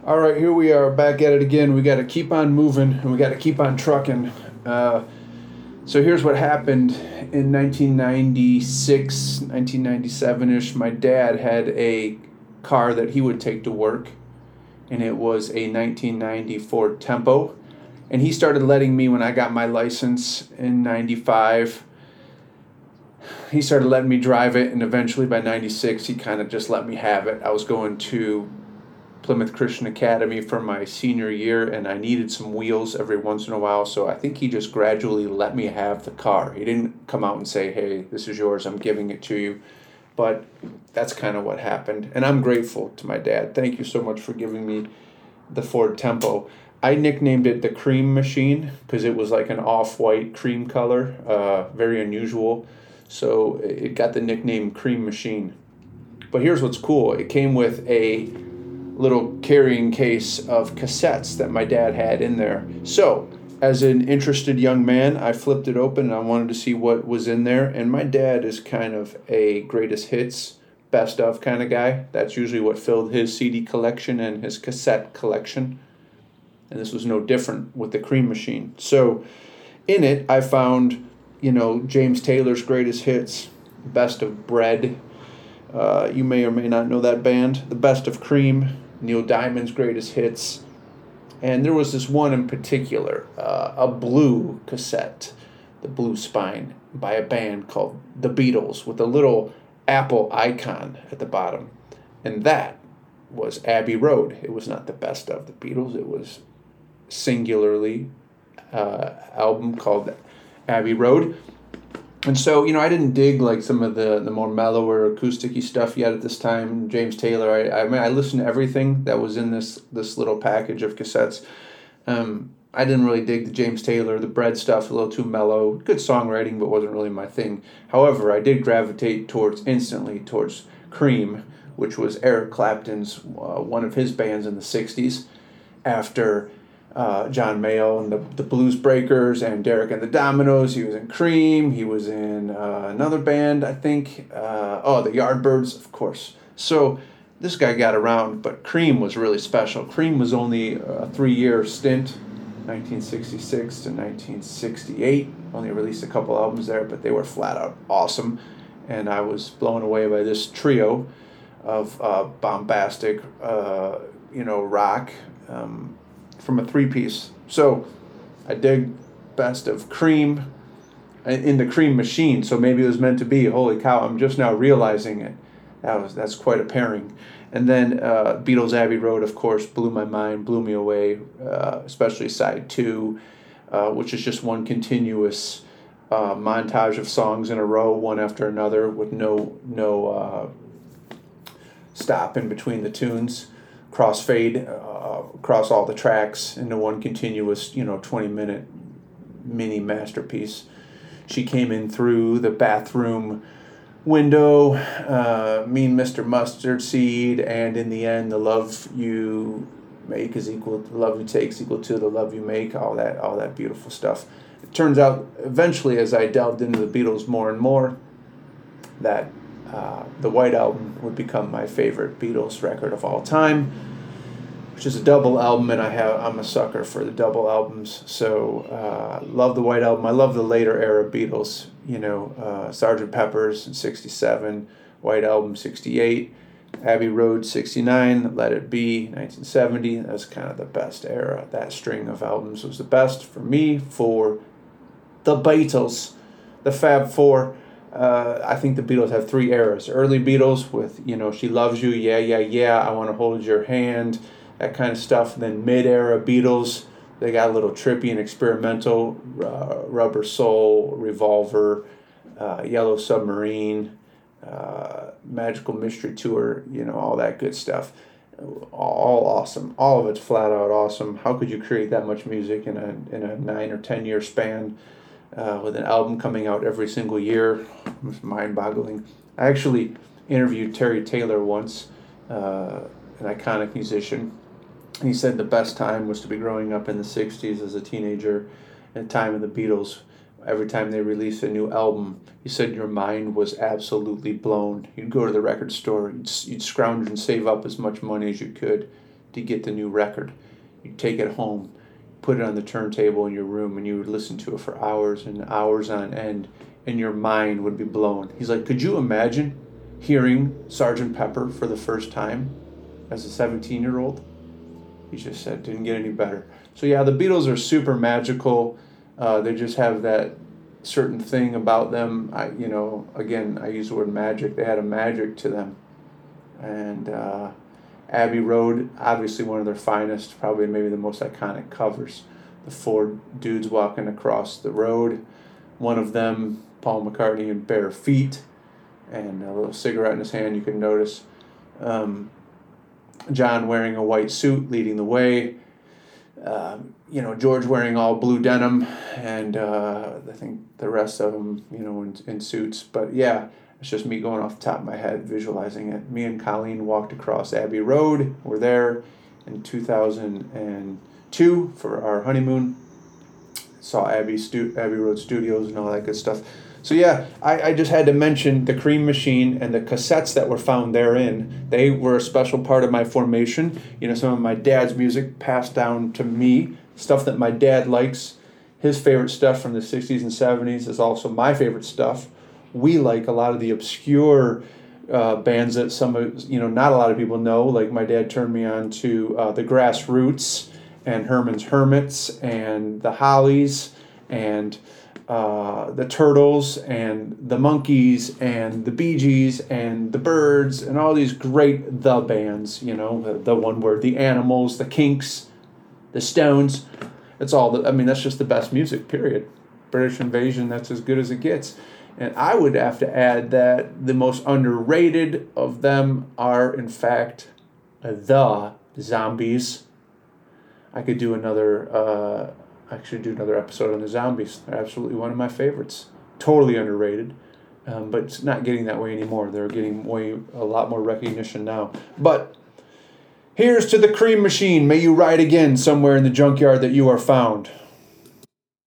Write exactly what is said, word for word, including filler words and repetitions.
All right, here we are back at it again. We got to keep on moving and we got to keep on trucking. Uh, so here's what happened in nineteen ninety-six, nineteen ninety-seven ish. My dad had a car that he would take to work, and it was a nineteen ninety Ford Tempo. And he started letting me, when I got my license in ninety-five, he started letting me drive it, and eventually by ninety-six, he kind of just let me have it. I was going to Plymouth Christian Academy for my senior year, and I needed some wheels every once in a while, so I think he just gradually let me have the car. He didn't come out and say, hey, this is yours, I'm giving it to you, but that's kind of what happened, and I'm grateful to my dad. Thank you so much for giving me the Ford Tempo. I nicknamed it the Cream Machine because it was like an off-white cream color, uh, very unusual, so it got the nickname Cream Machine. But here's what's cool. It came with a little carrying case of cassettes that my dad had in there. So, as an interested young man, I flipped it open and I wanted to see what was in there. And my dad is kind of a greatest hits, best of kind of guy. That's usually what filled his C D collection and his cassette collection. And this was no different with the Cream Machine. So, in it, I found, you know, James Taylor's greatest hits, Best of Bread. Uh, you may or may not know that band. The Best of Cream, Neil Diamond's greatest hits. And there was this one in particular, uh, a blue cassette, the Blue Spine, by a band called The Beatles, with a little apple icon at the bottom. And that was Abbey Road. It was not the best of the Beatles. It was singularly uh, album called Abbey Road. And so, you know, I didn't dig like some of the, the more mellower acoustic-y stuff yet at this time. James Taylor, I I mean, I listened to everything that was in this this little package of cassettes. Um, I didn't really dig the James Taylor, the Bread stuff, a little too mellow. Good songwriting, but wasn't really my thing. However, I did gravitate towards, instantly, towards Cream, which was Eric Clapton's, uh, one of his bands in the sixties, after Uh, John Mayall and the, the Blues Breakers and Derek and the Dominoes. He was in Cream. He was in uh, another band, I think. Uh, oh, the Yardbirds, of course. So this guy got around, but Cream was really special. Cream was only a three-year stint, nineteen sixty-six to nineteen sixty-eight. Only released a couple albums there, but they were flat out awesome. And I was blown away by this trio of uh, bombastic, uh, you know, rock. Um, from a three-piece. So I dig Best of Cream in the Cream Machine, so maybe it was meant to be. Holy cow, I'm just now realizing it. That was That's quite a pairing. And then uh, Beatles' Abbey Road, of course, blew my mind, blew me away, uh, especially side two, uh, which is just one continuous uh, montage of songs in a row, one after another, with no, no uh, stop in between the tunes. Crossfade uh, across all the tracks into one continuous, you know, twenty-minute mini masterpiece. She came in through the bathroom window, uh, Mean Mister Mustard Seed, and in the end, the love you make is equal, the love you take is equal to the love you make. All that, all that beautiful stuff. It turns out, eventually, as I delved into the Beatles more and more, that Uh, the White Album would become my favorite Beatles record of all time, which is a double album, and I have I'm a sucker for the double albums. So uh, love the White Album. I love the later era Beatles. You know, uh, Sergeant Pepper's in sixty-seven, White Album sixty-eight, Abbey Road sixty-nine, Let It Be nineteen seventy. That's kind of the best era. That string of albums was the best for me, for the Beatles, the Fab Four. Uh, I think the Beatles have three eras. Early Beatles with, you know, She Loves You, Yeah, Yeah, Yeah, I Want to Hold Your Hand, that kind of stuff. And then mid-era Beatles, they got a little trippy and experimental. Uh, Rubber Soul, Revolver, uh, Yellow Submarine, uh, Magical Mystery Tour, you know, all that good stuff. All awesome. All of it's flat out awesome. How could you create that much music in a in a nine or ten year span? Uh, with an album coming out every single year. It's mind-boggling. I actually interviewed Terry Taylor once, uh, an iconic musician. He said the best time was to be growing up in the sixties as a teenager, at the time of the Beatles. Every time they released a new album, he said your mind was absolutely blown. You'd go to the record store, you'd, you'd scrounge and save up as much money as you could to get the new record. You'd take it home, put it on the turntable in your room, and you would listen to it for hours and hours on end, and your mind would be blown. He's like, could you imagine hearing Sergeant Pepper for the first time as a seventeen-year-old? He just said, didn't get any better. So yeah, the Beatles are super magical. Uh, they just have that certain thing about them. I, you know, again, I use the word magic. They had a magic to them. And uh, Abbey Road, obviously one of their finest, probably maybe the most iconic covers. The four dudes walking across the road. One of them, Paul McCartney, in bare feet, and a little cigarette in his hand, you can notice. Um, John wearing a white suit, leading the way. Uh, you know, George wearing all blue denim, and uh, I think the rest of them, you know, in, in suits. But yeah, it's just me going off the top of my head, visualizing it. Me and Colleen walked across Abbey Road. We're there in two thousand two for our honeymoon. Saw Abbey, Stu- Abbey Road Studios and all that good stuff. So yeah, I, I just had to mention the Cream Machine and the cassettes that were found therein. They were a special part of my formation. You know, some of my dad's music passed down to me, stuff that my dad likes. His favorite stuff from the sixties and seventies is also my favorite stuff. We like a lot of the obscure uh, bands that some of, you know, not a lot of people know. Like my dad turned me on to uh, the Grassroots and Herman's Hermits and the Hollies and Uh, the Turtles and the Monkees and the Bee Gees and the Byrds and all these great the bands, you know, the, the one word, the Animals, the Kinks, the Stones. It's all, the, I mean, that's just the best music, period. British Invasion, that's as good as it gets. And I would have to add that the most underrated of them are, in fact, the Zombies. I could do another... Uh, I should do another episode on the Zombies. They're absolutely one of my favorites. Totally underrated, um, but it's not getting that way anymore. They're getting way a lot more recognition now. But here's to the Cream Machine. May you ride again somewhere in the junkyard that you are found.